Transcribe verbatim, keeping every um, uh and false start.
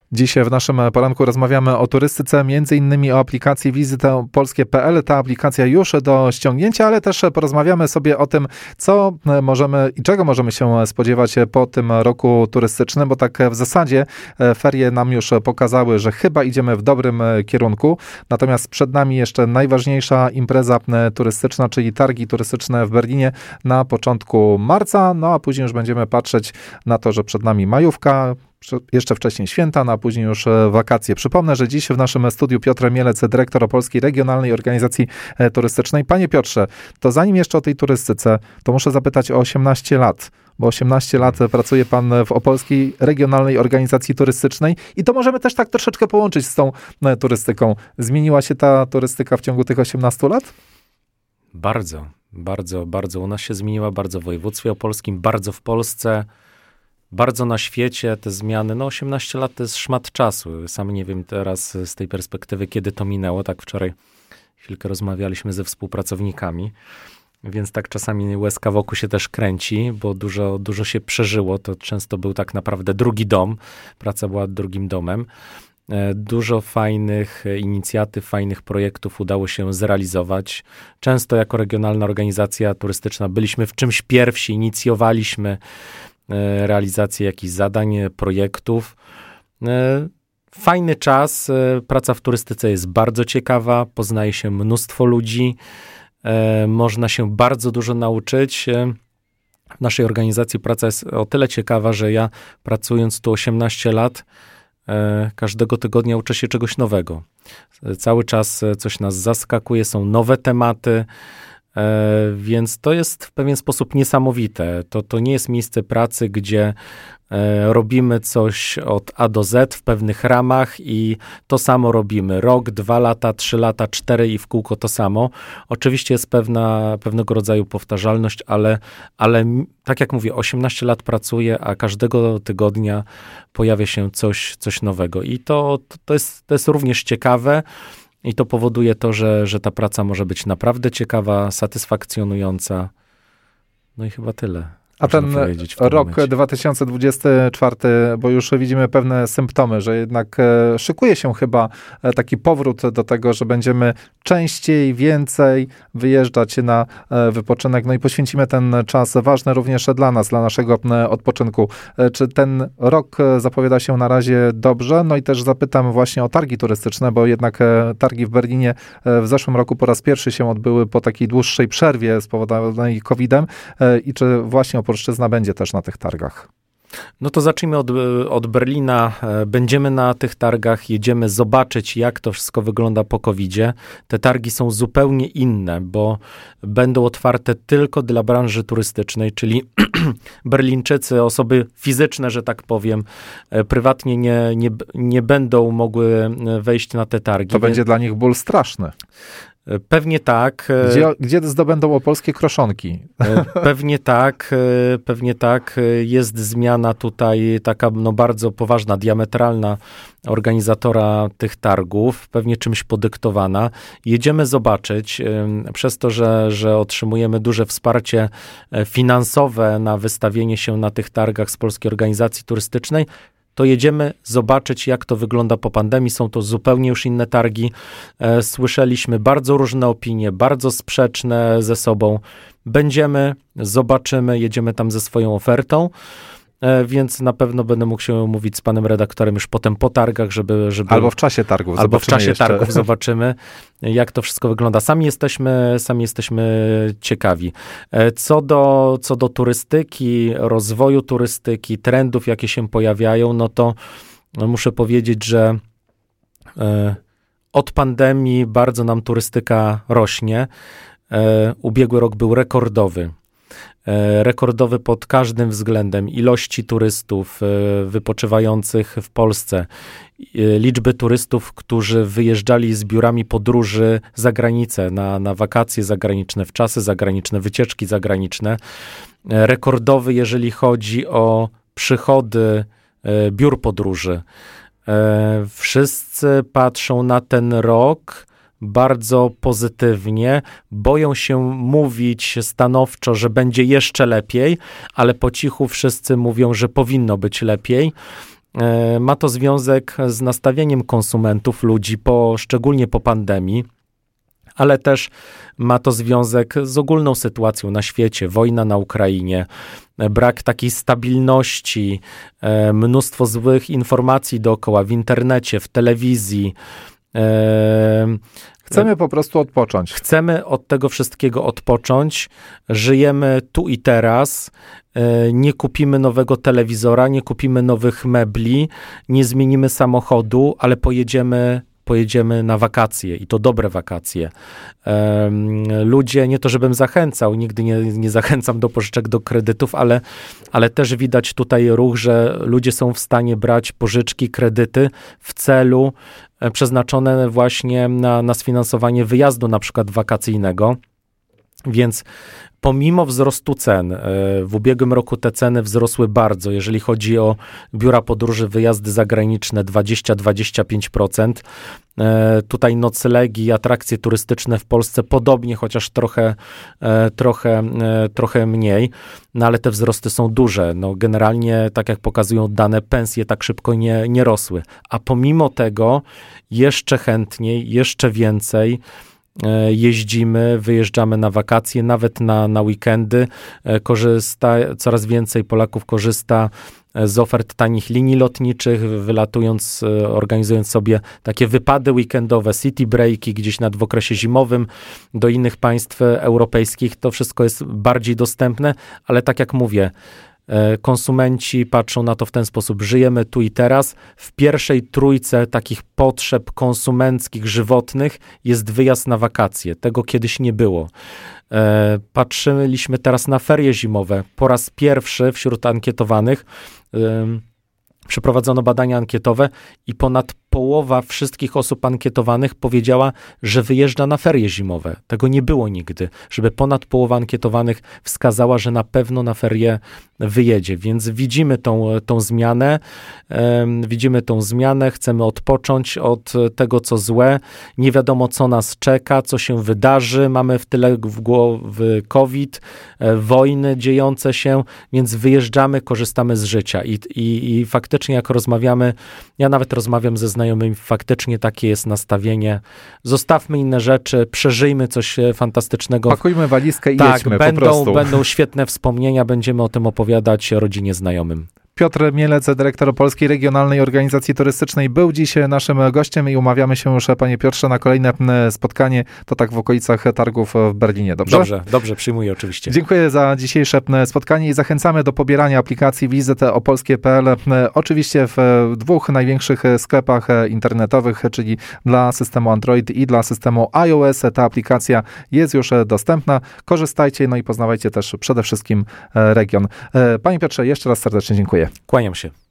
Dzisiaj w naszym poranku rozmawiamy o turystyce, między innymi o aplikacji wizyta polskie kropka p l. Ta aplikacja już do ściągnięcia, ale też porozmawiamy sobie o tym, co możemy i czego możemy się spodziewać po tym roku turystycznym, bo tak w zasadzie ferie nam już pokazały, że chyba idziemy w dobrym kierunku. Natomiast przed nami jeszcze najważniejsza impreza turystyczna, czyli targi turystyczne w Berlinie na początku marca, no a później już będziemy patrzeć na to, że przed nami majówka, jeszcze wcześniej święta, no a później już wakacje. Przypomnę, że dziś w naszym studiu Piotr Mielec, dyrektor Opolskiej Regionalnej Organizacji Turystycznej. Panie Piotrze, to zanim jeszcze o tej turystyce, to muszę zapytać o osiemnaście lat, bo osiemnaście lat pracuje pan w Opolskiej Regionalnej Organizacji Turystycznej i to możemy też tak troszeczkę połączyć z tą turystyką. Zmieniła się ta turystyka w ciągu tych osiemnastu lat? Bardzo, bardzo, bardzo. U nas się zmieniła, bardzo w województwie opolskim, bardzo w Polsce. Bardzo na świecie te zmiany, no osiemnaście lat to jest szmat czasu. Sam nie wiem teraz z tej perspektywy, kiedy to minęło. Tak wczoraj chwilkę rozmawialiśmy ze współpracownikami, więc tak czasami łezka wokół się też kręci, bo dużo, dużo się przeżyło. To często był tak naprawdę drugi dom. Praca była drugim domem. Dużo fajnych inicjatyw, fajnych projektów udało się zrealizować. Często jako regionalna organizacja turystyczna byliśmy w czymś pierwsi, inicjowaliśmy realizację jakichś zadań, projektów. Fajny czas, praca w turystyce jest bardzo ciekawa, poznaje się mnóstwo ludzi, można się bardzo dużo nauczyć. W naszej organizacji praca jest o tyle ciekawa, że ja pracując tu osiemnaście lat, każdego tygodnia uczę się czegoś nowego. Cały czas coś nas zaskakuje, są nowe tematy, E, więc to jest w pewien sposób niesamowite. To, to nie jest miejsce pracy, gdzie e, robimy coś od A do Z w pewnych ramach i to samo robimy. Rok, dwa lata, trzy lata, cztery i w kółko to samo. Oczywiście jest pewna, pewnego rodzaju powtarzalność, ale, ale tak jak mówię, osiemnaście lat pracuję, a każdego tygodnia pojawia się coś, coś nowego. I to, to, jest, to jest również ciekawe. I to powoduje to, że, że ta praca może być naprawdę ciekawa, satysfakcjonująca. No i chyba tyle. A ten rok momencie. dwa tysiące dwudziesty czwarty, bo już widzimy pewne symptomy, że jednak szykuje się chyba taki powrót do tego, że będziemy częściej, więcej wyjeżdżać na wypoczynek, no i poświęcimy ten czas ważny również dla nas, dla naszego odpoczynku. Czy ten rok zapowiada się na razie dobrze? No i też zapytam właśnie o targi turystyczne, bo jednak targi w Berlinie w zeszłym roku po raz pierwszy się odbyły po takiej dłuższej przerwie spowodowanej kowidem i czy właśnie Opolszczyzna będzie też na tych targach? No to zacznijmy od, od Berlina. Będziemy na tych targach, jedziemy zobaczyć, jak to wszystko wygląda po kowidzie. Te targi są zupełnie inne, bo będą otwarte tylko dla branży turystycznej, czyli Berlińczycy, osoby fizyczne, że tak powiem, prywatnie nie, nie, nie będą mogły wejść na te targi. To więc będzie dla nich ból straszny. Pewnie tak. Gdzie, gdzie zdobędą opolskie kroszonki? Pewnie tak, pewnie tak. Jest zmiana tutaj taka no bardzo poważna, diametralna organizatora tych targów, pewnie czymś podyktowana. Jedziemy zobaczyć, przez to, że, że otrzymujemy duże wsparcie finansowe na wystawienie się na tych targach z Polskiej Organizacji Turystycznej, to jedziemy zobaczyć, jak to wygląda po pandemii. Są to zupełnie już inne targi. E, słyszeliśmy bardzo różne opinie, bardzo sprzeczne ze sobą. Będziemy, zobaczymy, jedziemy tam ze swoją ofertą, e, więc na pewno będę mógł się umówić z panem redaktorem już potem po targach, żeby... żeby albo w czasie targów. Albo w czasie jeszcze. targów zobaczymy, jak to wszystko wygląda. Sami jesteśmy, sami jesteśmy ciekawi. Co do, co do turystyki, rozwoju turystyki, trendów, jakie się pojawiają, no to no muszę powiedzieć, że e, od pandemii bardzo nam turystyka rośnie. E, ubiegły rok był rekordowy. Rekordowy pod każdym względem ilości turystów wypoczywających w Polsce, liczby turystów, którzy wyjeżdżali z biurami podróży za granicę, na, na wakacje zagraniczne, w czasy zagraniczne, wycieczki zagraniczne. Rekordowy, jeżeli chodzi o przychody biur podróży. Wszyscy patrzą na ten rok bardzo pozytywnie, boją się mówić stanowczo, że będzie jeszcze lepiej, ale po cichu wszyscy mówią, że powinno być lepiej. Ma to związek z nastawieniem konsumentów, ludzi, po, szczególnie po pandemii, ale też ma to związek z ogólną sytuacją na świecie, wojna na Ukrainie, brak takiej stabilności, mnóstwo złych informacji dookoła w internecie, w telewizji. Chcemy po prostu odpocząć. Chcemy od tego wszystkiego odpocząć. Żyjemy tu i teraz. Nie kupimy nowego telewizora, nie kupimy nowych mebli, nie zmienimy samochodu, ale pojedziemy pojedziemy na wakacje i to dobre wakacje. Um, ludzie, nie to żebym zachęcał, nigdy nie, nie zachęcam do pożyczek, do kredytów, ale, ale też widać tutaj ruch, że ludzie są w stanie brać pożyczki, kredyty w celu e, przeznaczone właśnie na, na sfinansowanie wyjazdu na przykład wakacyjnego. Więc pomimo wzrostu cen, w ubiegłym roku te ceny wzrosły bardzo, jeżeli chodzi o biura podróży, wyjazdy zagraniczne dwadzieścia do dwudziestu pięciu procent. Tutaj noclegi, atrakcje turystyczne w Polsce podobnie, chociaż trochę, trochę, trochę mniej, no ale te wzrosty są duże. No generalnie, tak jak pokazują dane, pensje tak szybko nie, nie rosły. A pomimo tego jeszcze chętniej, jeszcze więcej jeździmy, wyjeżdżamy na wakacje, nawet na, na weekendy. Korzysta, coraz więcej Polaków korzysta z ofert tanich linii lotniczych, wylatując, organizując sobie takie wypady weekendowe, city breaki gdzieś nad w okresie zimowym do innych państw europejskich. To wszystko jest bardziej dostępne, ale tak jak mówię, konsumenci patrzą na to w ten sposób. Żyjemy tu i teraz. W pierwszej trójce takich potrzeb konsumenckich, żywotnych jest wyjazd na wakacje. Tego kiedyś nie było. Patrzyliśmy teraz na ferie zimowe. Po raz pierwszy wśród ankietowanych przeprowadzono badania ankietowe i ponad połowa wszystkich osób ankietowanych powiedziała, że wyjeżdża na ferie zimowe. Tego nie było nigdy, żeby ponad połowa ankietowanych wskazała, że na pewno na ferie wyjedzie. Więc widzimy tą, tą zmianę, um, widzimy tą zmianę, chcemy odpocząć od tego, co złe. Nie wiadomo, co nas czeka, co się wydarzy. Mamy w tyle w głowie COVID, e, wojny dziejące się, więc wyjeżdżamy, korzystamy z życia. I, i, i faktycznie jak rozmawiamy, ja nawet rozmawiam ze znajomymi, faktycznie takie jest nastawienie. Zostawmy inne rzeczy, przeżyjmy coś fantastycznego. Pakujmy walizkę i tak, jedźmy będą, po prostu. Będą świetne wspomnienia, będziemy o tym opowiadać rodzinie, znajomym. Piotr Mielec, dyrektor Polskiej Regionalnej Organizacji Turystycznej, był dziś naszym gościem i umawiamy się już, panie Piotrze, na kolejne spotkanie, to tak w okolicach targów w Berlinie. Dobrze? Dobrze, dobrze, przyjmuję oczywiście. Dziękuję za dzisiejsze spotkanie i zachęcamy do pobierania aplikacji Wizyt Opolskie kropka pe el. Oczywiście w dwóch największych sklepach internetowych, czyli dla systemu Android i dla systemu iOS. Ta aplikacja jest już dostępna. Korzystajcie, no i poznawajcie też przede wszystkim region. Panie Piotrze, jeszcze raz serdecznie dziękuję. Kłaniam się.